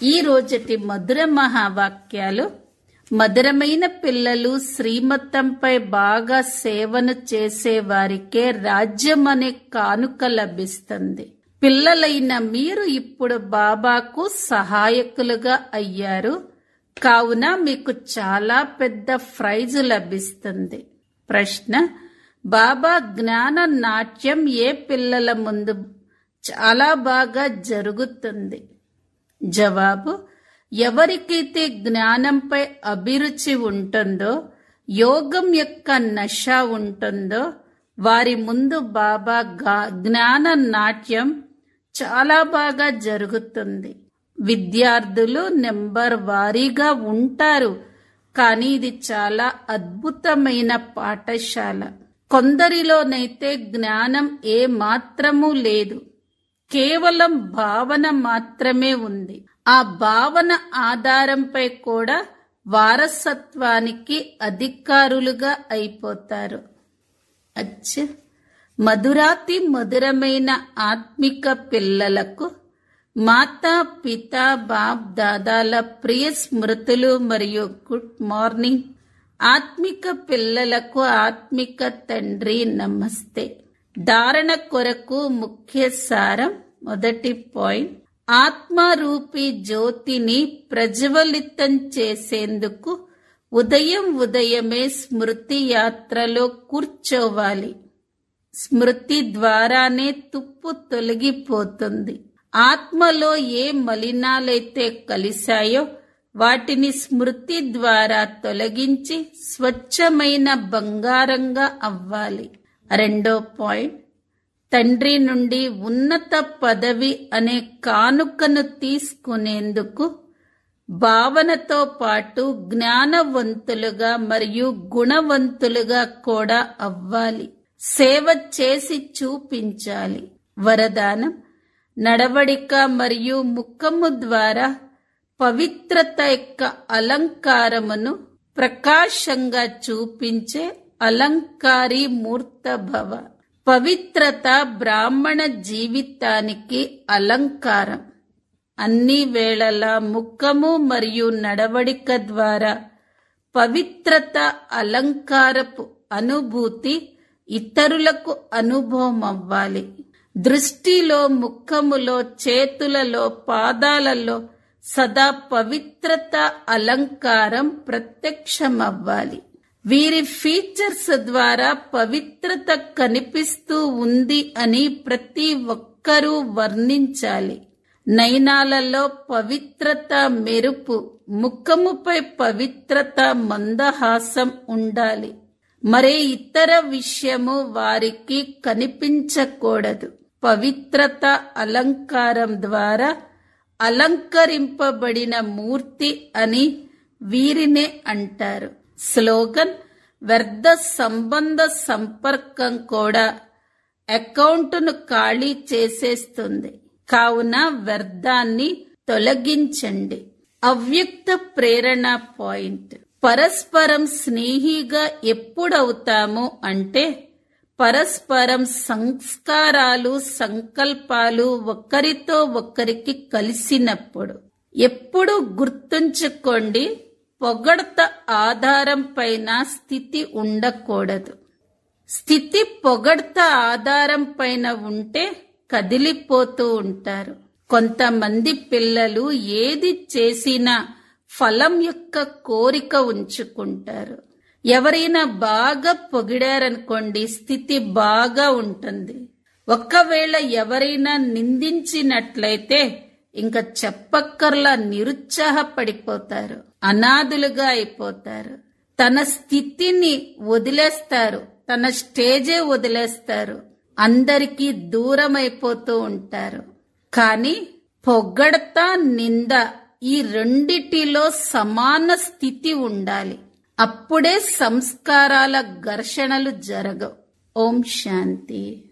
ఈ రోజటి మధుర మహావాక్యాలు. మధురమైన పిల్లలు, శ్రీమతంపై బాగా సేవను చేసే వారికే రాజ్యం అనే కానుక లభిస్తుంది. పిల్లలైన మీరు ఇప్పుడు బాబాకు సహాయకులుగా అయ్యారు కావున మీకు చాలా పెద్ద ప్రైజు లభిస్తుంది. ప్రశ్న: బాబా జ్ఞాన నాట్యం ఏ పిల్లల ముందు చాలా బాగా జరుగుతుంది? జవాబు: ఎవరికైతే జ్ఞానంపై అభిరుచి ఉంటుందో, యోగం యొక్క నష ఉంటుందో వారి ముందు బాబా జ్ఞాన నాట్యం చాలా బాగా జరుగుతుంది. విద్యార్థులు నెంబర్ వారీగా ఉంటారు, కానీ ఇది చాలా అద్భుతమైన పాఠశాల. కొందరిలోనైతే జ్ఞానం ఏ మాత్రమూ లేదు, కేవలం భావన మాత్రమే ఉంది. ఆ భావన ఆధారంపై కూడా వారసత్వానికి అధికారులుగా అయిపోతారు. మధురాతి మధురమైన ఆత్మిక పిల్లలకు మాతా పితా బాప్ దాదాల ప్రియ స్మృతులు మరియు గుడ్ మార్నింగ్. ఆత్మిక పిల్లలకు ఆత్మిక తండ్రి నమస్తే. ధారణ కొరకు ముఖ్య సారం. మొదటి పాయింట్: ఆత్మరూపీ జ్యోతిని ప్రజ్వలితం చేసేందుకు ఉదయమే స్మృతి యాత్రలో కూర్చోవాలి. స్మృతి ద్వారానే తుప్పు తొలగిపోతుంది. ఆత్మలో ఏ మలినాలైతే కలిశాయో వాటిని స్మృతి ద్వారా తొలగించి స్వచ్ఛమైన బంగారంగా అవ్వాలి. రెండో పాయింట్: తండ్రి నుండి ఉన్నత పదవి అనే కానుకను తీసుకునేందుకు భావనతో పాటు జ్ఞానవంతులుగా మరియు గుణవంతులుగా కూడా అవ్వాలి. సేవ చేసి చూపించాలి. వరదానం: నడవడిక మరియు ముఖము ద్వారా పవిత్రత యొక్క అలంకారమును ప్రకాశంగా చూపించే అలంకారీ మూర్తభవ. పవిత్రత బ్రాహ్మణ జీవితానికి అలంకారం. అన్ని వేళలా ముఖము మరియు నడవడిక ద్వారా పవిత్రత అలంకారపు అనుభూతి ఇతరులకు అనుభవం అవ్వాలి. దృష్టిలో, ముఖములో, చేతులలో, పాదాలలో సదా పవిత్రత అలంకారం ప్రత్యక్షమవ్వాలి. వీరి ఫీచర్స్ ద్వారా పవిత్రత కనిపిస్తూ ఉంది అని ప్రతి ఒక్కరూ వర్ణించాలి. నయనాలలో పవిత్రత మెరుపు, ముఖముపై పవిత్రత మందహాసం ఉండాలి. మరే ఇతర విషయము వారికి కనిపించకూడదు. పవిత్రత అలంకారం ద్వారా అలంకరింపబడిన మూర్తి అని వీరినే అంటారు. స్లోగన్: వ్యర్థ సంబంధ సంపర్కం కూడా అకౌంటును ఖాళీ చేసేస్తుంది. కావున వ్యర్థాన్ని తొలగించండి. అవ్యక్త ప్రేరణ పాయింట్: పరస్పరం స్నేహిగా ఎప్పుడవుతాము అంటే పరస్పరం సంస్కారాలు, సంకల్పాలు ఒకరితో ఒకరికి కలిసినప్పుడు. ఎప్పుడు గుర్తుంచుకోండి, పొగడ్త ఆధారం పైన స్థితి ఉండకూడదు. స్థితి పొగడ్త ఆధారం పైన ఉంటే కదిలిపోతూ ఉంటారు. కొంతమంది పిల్లలు ఏది చేసినా ఫలం యొక్క కోరిక ఉంచుకుంటారు. ఎవరైనా బాగా పొగిడారనుకోండి, స్థితి బాగా ఉంటుంది. ఒకవేళ ఎవరైనా నిందించినట్లయితే ఇంకా చెప్పక్కర్లా నిరుత్సాహపడిపోతారు, అనాథులుగా అయిపోతారు. తన స్థితిని వదిలేస్తారు, తన స్టేజే వదిలేస్తారు, అందరికీ దూరం అయిపోతూ ఉంటారు. కానీ పొగడ్త, నింద ఈ రెండిటిలో సమాన స్థితి ఉండాలి. అప్పుడే సంస్కారాల ఘర్షణలు జరగవు. ఓం శాంతి.